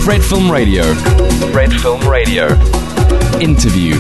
Red Film Radio. Red Film Radio. Interview.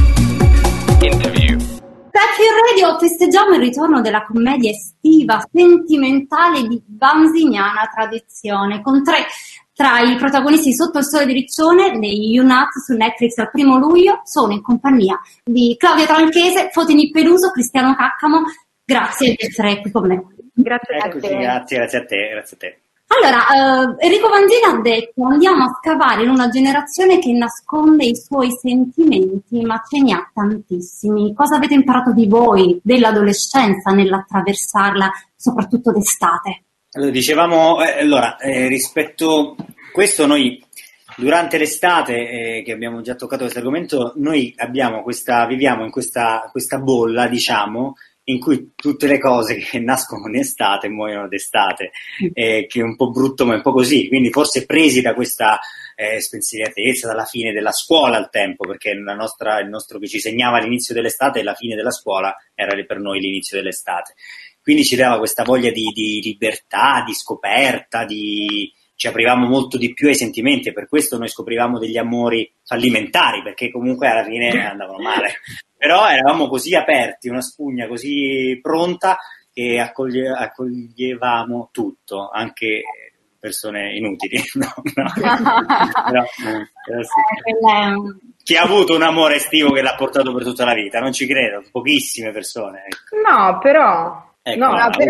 Red Film Radio festeggiamo il ritorno della commedia estiva sentimentale di Vanziniana tradizione, con tre tra i protagonisti Sotto il sole di Riccione dei UNAT su Netflix al 1 luglio. Sono in compagnia di Claudia Tranchese, Fotini Peluso, Cristiano Caccamo. Grazie di essere qui con me. Grazie a te. Grazie a te. Allora, Enrico Vanzina ha detto: andiamo a scavare in una generazione che nasconde i suoi sentimenti, ma ce ne ha tantissimi. Cosa avete imparato di voi, dell'adolescenza, nell'attraversarla, soprattutto d'estate? Allora, dicevamo, rispetto a questo, noi durante l'estate, che abbiamo già toccato questo argomento, noi viviamo in questa bolla, diciamo, in cui tutte le cose che nascono in estate muoiono d'estate, che è un po' brutto ma è un po' così, quindi forse presi da questa spensieratezza, dalla fine della scuola al tempo, perché il nostro che ci segnava l'inizio dell'estate e la fine della scuola era per noi l'inizio dell'estate, quindi ci dava questa voglia di libertà, di scoperta, ci aprivamo molto di più ai sentimenti, e per questo noi scoprivamo degli amori fallimentari, perché comunque alla fine andavano male. Però eravamo così aperti, una spugna così pronta, che accoglievamo tutto, anche persone inutili. No. Però sì. Chi ha avuto un amore estivo che l'ha portato per tutta la vita? Non ci credo, pochissime persone. Ecco. No, però... Ecco,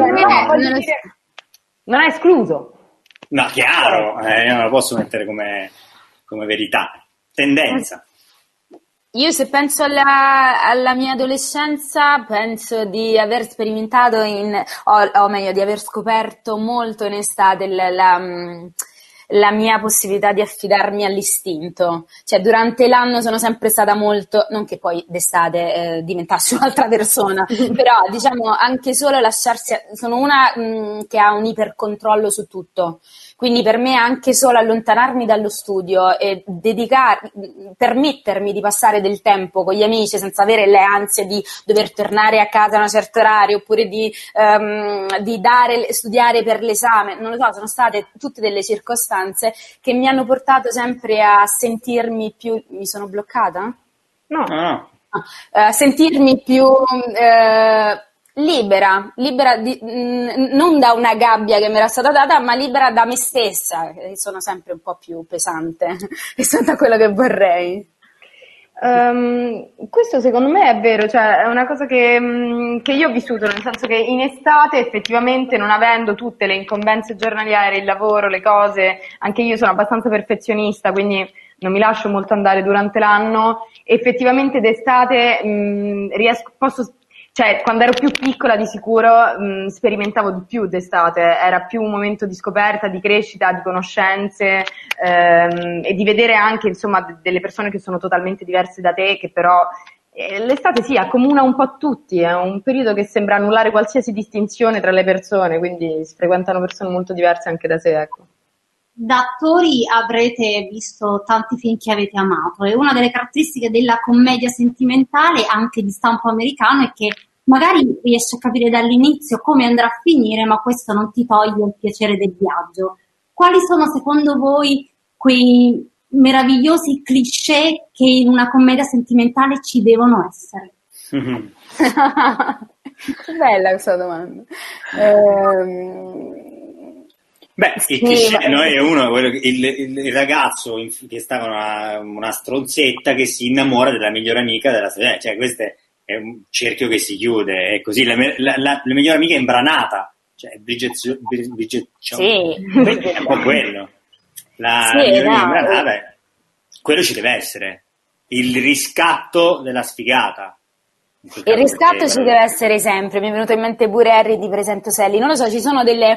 non è escluso. No, chiaro, io non lo posso mettere come verità, tendenza. Io se penso alla mia adolescenza, penso di aver sperimentato o meglio di aver scoperto molto in estate la mia possibilità di affidarmi all'istinto. Cioè durante l'anno sono sempre stata molto, non che poi d'estate diventassi un'altra persona, però diciamo anche solo lasciarsi, sono una che ha un ipercontrollo su tutto. Quindi per me anche solo allontanarmi dallo studio e permettermi di passare del tempo con gli amici senza avere le ansie di dover tornare a casa a un certo orario, oppure di studiare per l'esame, non lo so, sono state tutte delle circostanze che mi hanno portato sempre a sentirmi più... Mi sono bloccata? No. Sentirmi più... libera non da una gabbia che mi era stata data, ma libera da me stessa, che sono sempre un po' più pesante rispetto a quello che vorrei. Questo secondo me è vero, cioè è una cosa che io ho vissuto, nel senso che in estate effettivamente, non avendo tutte le incombenze giornaliere, il lavoro, le cose, anche io sono abbastanza perfezionista, quindi non mi lascio molto andare durante l'anno. Effettivamente d'estate cioè, quando ero più piccola di sicuro sperimentavo di più d'estate, era più un momento di scoperta, di crescita, di conoscenze, e di vedere anche, insomma, delle persone che sono totalmente diverse da te, che però l'estate sì, accomuna un po' tutti, è un periodo che sembra annullare qualsiasi distinzione tra le persone, quindi si frequentano persone molto diverse anche da sé, ecco. Da attori avrete visto tanti film che avete amato, e una delle caratteristiche della commedia sentimentale, anche di stampo americano, è che magari riesci a capire dall'inizio come andrà a finire, ma questo non ti toglie il piacere del viaggio. Quali sono secondo voi quei meravigliosi cliché che in una commedia sentimentale ci devono essere? Che bella questa domanda. Beh, il cliché è uno, il ragazzo che sta con una stronzetta che si innamora della migliore amica della sorella, cioè questo è un cerchio che si chiude, è così, la migliore amica è imbranata, cioè Bridget sì. È un po' quello, la migliore amica imbranata, quello ci deve essere, il riscatto della sfigata. Il riscatto ci deve essere sempre. Mi è venuto in mente pure Harry di Presento Sally. Non lo so, ci sono delle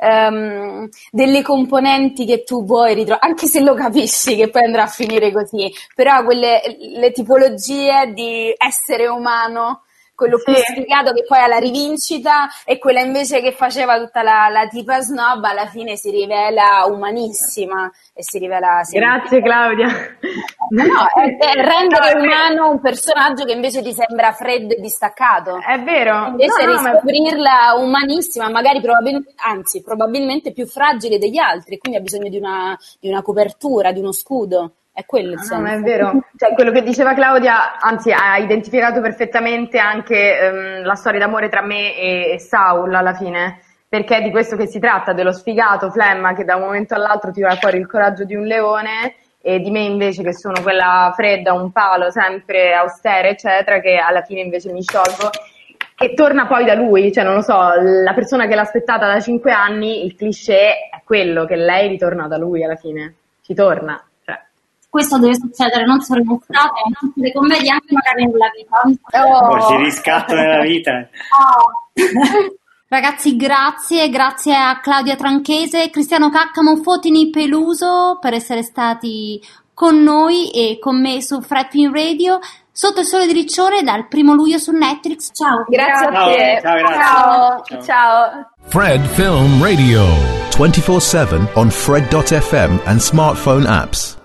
componenti che tu vuoi ritrovare, anche se lo capisci che poi andrà a finire così, però le tipologie di essere umano quello più sfigato che poi ha la rivincita, e quella invece che faceva tutta la tipa snob alla fine si rivela umanissima e si rivela Grazie Claudia. È rendere umano un personaggio che invece ti sembra freddo e distaccato. È vero. Invece riscoprirla umanissima, magari probabilmente più fragile degli altri, quindi ha bisogno di una copertura, di uno scudo. È quello il senso. No, è vero. Cioè, quello che diceva Claudia, anzi, ha identificato perfettamente anche la storia d'amore tra me e Saul alla fine, perché è di questo che si tratta, dello sfigato Flemma che da un momento all'altro tira fuori il coraggio di un leone, e di me invece che sono quella fredda, un palo, sempre austera, eccetera, che alla fine invece mi sciolgo. E torna poi da lui, cioè non lo so, la persona che l'ha aspettata da 5 anni, il cliché è quello, che lei ritorna da lui alla fine, ci torna. Questo deve succedere non solo in estate, ma in tutte le commedie, anche magari nella vita. Si riscatto nella vita. Ragazzi, grazie a Claudia Tranchese, Cristiano Caccamo, Fotini Peluso per essere stati con noi e con me su Fred Film Radio. Sotto il sole di Riccione dal 1 luglio su Netflix. Ciao. Grazie a te. Ciao. Fred Film Radio 24/7 on Fred.fm and smartphone apps.